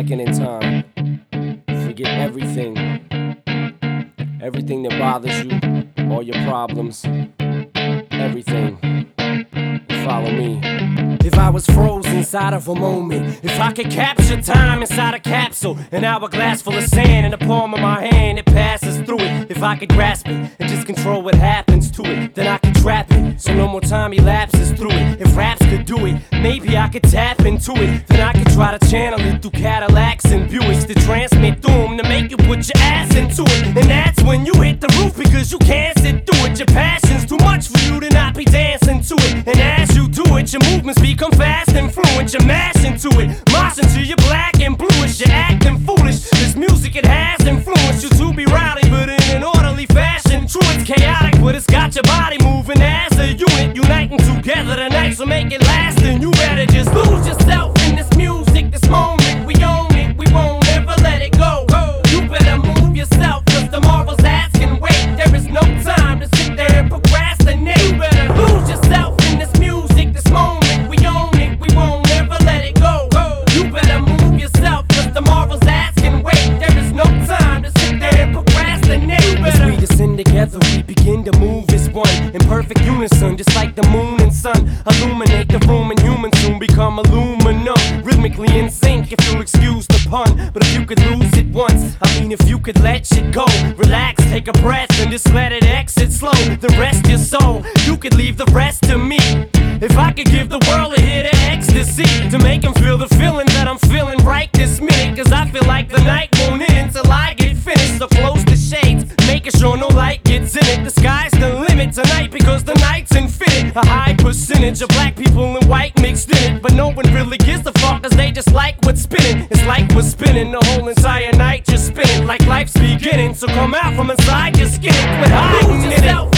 second in time. Forget everything that bothers you, all your problems, everything. Follow me. If I was frozen inside of a moment, if I could capture time inside a capsule, an hourglass full of sand in the palm of my hand, it passes through it. If I could grasp it and just control what happens to it, then I could trap it, so no more time elapses through it. If raps could do it, maybe I could tap into it. Then I could try to channel it through Cadillacs and Buicks to transmit through them, to make you put your ass into it. And that's when you hit the roof, because you can't sit through it. Your passion's too much for you to not be dancing to it. And as you do it, your movements become fast and fluent. You mash into it, mosh until you're black and bluish. You're acting foolish. This music, it has influenced you to be rowdy, but in an orderly fashion. True, it's chaotic, but it's got your body moving as a unit, uniting together tonight. So make it last, and you better just lose yourself in this music, this moment. We own it, we won't ever let it go. You better move yourself, cause tomorrow's asking wait. There is no time to sit there and procrastinate. You better lose yourself in this music, this moment. We own it, we won't ever let it go. You better move yourself, cause tomorrow's asking wait. There is no time to sit there and procrastinate. As we descend together, we begin to move as one, in perfect unison, just like the moon and sun. Illuminate the room, and humans soon become aluminum, rhythmically in sync, if you'll excuse the pun. But if you could lose it once, I mean if you could let shit go, relax, take a breath, and just let it exit slow. The rest your soul, you could leave the rest to me. If I could give the world a hit of ecstasy, to make them feel the feeling that I'm feeling right this minute. Cause I feel like the night won't end until I get finished. So close the shades, making sure no light gets in it. The sky's the limit tonight, because the night's infinite. A high percentage of black people and white mixed in it, but no one really gives a fuck, cause they just like what's spinning. It's like we're spinning the whole entire night, just spinning like life's beginning. So come out from inside your skin, quit hiding in it.